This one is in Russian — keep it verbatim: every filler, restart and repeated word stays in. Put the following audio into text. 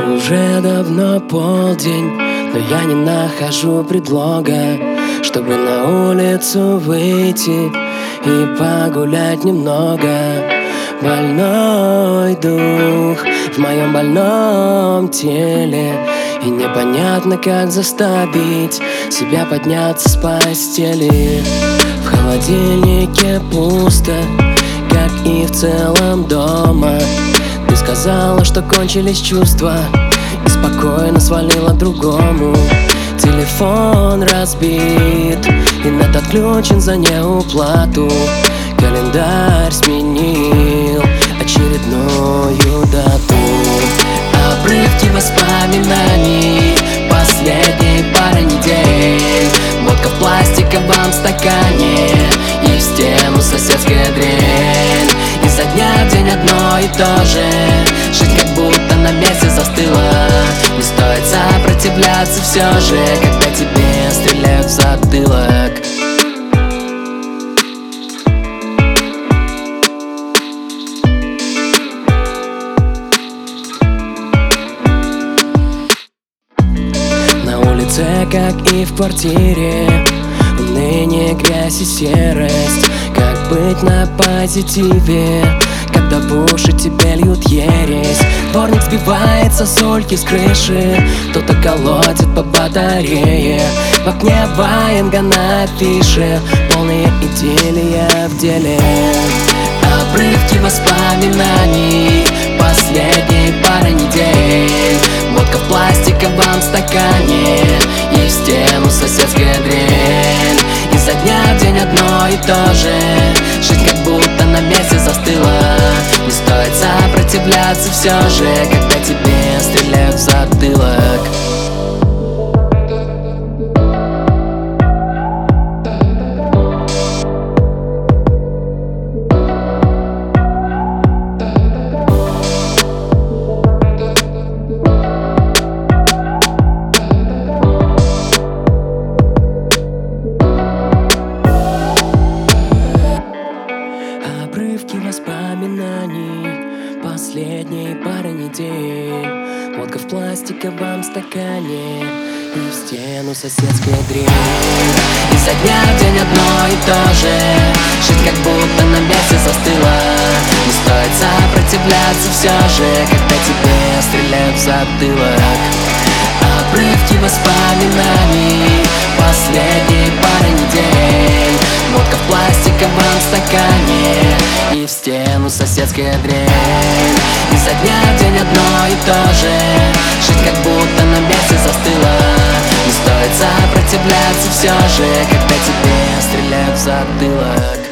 Уже давно полдень, но я не нахожу предлога, чтобы на улицу выйти и погулять немного. Больной дух в моем больном теле, и непонятно, как заставить себя подняться с постели. В холодильнике пусто, как и в целом дома. Ты сказала, что кончились чувства, и спокойно свалила другому. Телефон разбит, и нет отключен за неуплату. Календарь сменил очередную дату. Обрывки воспоминаний последней пары недель. Водка в пластиковом стакане и в стену соседская дрель. Изо дня в день одно и то же, жить как будто на месте застыла. Не стоит сопротивляться все же, когда тебе стреляют в затылок. На улице, как и в квартире, уныние, грязь и серость. Как быть на позитиве, когда в уши тебе льют ересь? Дворник сбивает сосульки с крыши, кто-то колотит по батарее. В окне ваенга на афише, полные идиллия в деле. Обрывки воспоминаний последней пары недель. Водка в пластиковом стакане и в стену соседская дрель. Изо дня в день одно и то же, жить как будто на месте застыла. Не стоит сопротивляться все же, когда тебе стреляют в затылок. Обрывки воспоминаний последней пары недель. Водка в пластиковом стакане и в стену соседская дрель. Изо дня в день одно и то же, жить как будто на месте застыла. Не стоит сопротивляться все же, когда тебе стреляют в затылок. Обрывки воспоминаний последней пары недель. Водка в пластиковом стакане и в стену соседская дрель. Изо дня в день одно и то же, жить как будто на месте застыла. Не стоит сопротивляться все же, когда тебе стреляют в затылок.